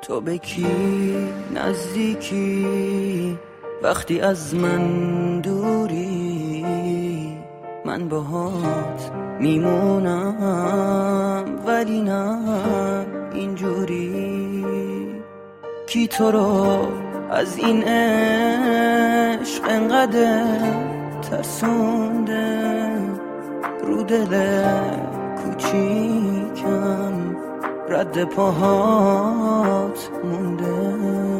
تو به کی نزدیکی وقتی از من دوری؟ من باهات میمونم ولی نه اینجوری. کی تو رو از این عشق انقدر ترسونده؟ رو دل کوچیکم رد پاهات مونده.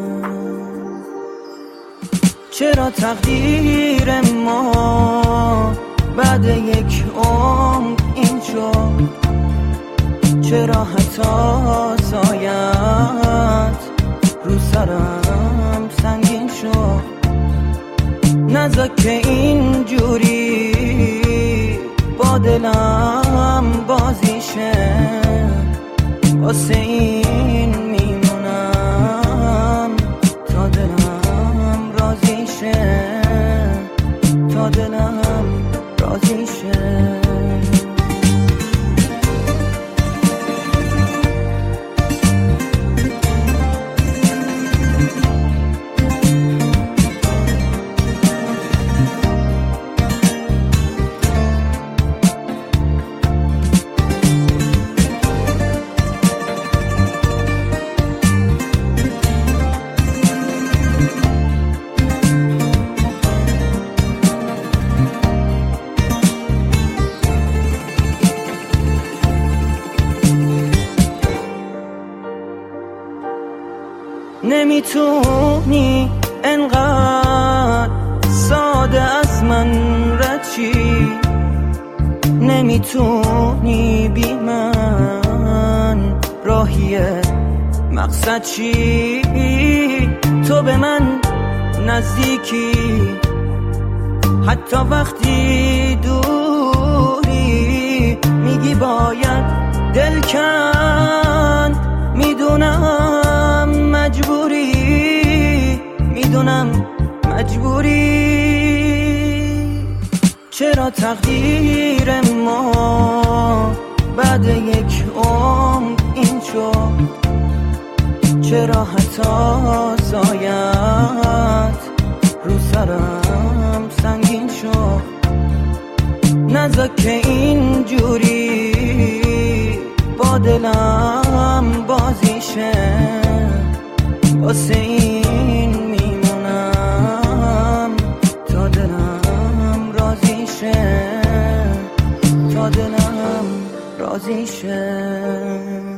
چرا تقدیر ما بعد یک عمر این شد؟ چرا حتی سایت رو سرم سنگین شد؟ نذار که اینجوری با دلم بازی شه، واسه این میمونم تا دلم راضی شه، تا دلم راضی شه. نمیتونی انقدر ساده از من رد چی؟ نمیتونی بی من راهی مقصد چی؟ تو به من نزدیکی حتی وقتی دوری، میگی باید دل کن، میدونم مجبوری، میدونم مجبوری. چرا تقدیر ما بعد یک عمر این شد؟ چرا حتی سایت رو سرم سنگین شد؟ نذار که اینجوری با دلم بازی شه، واسه این میمونم تا دلم راضی شه، تا دلم راضی شه.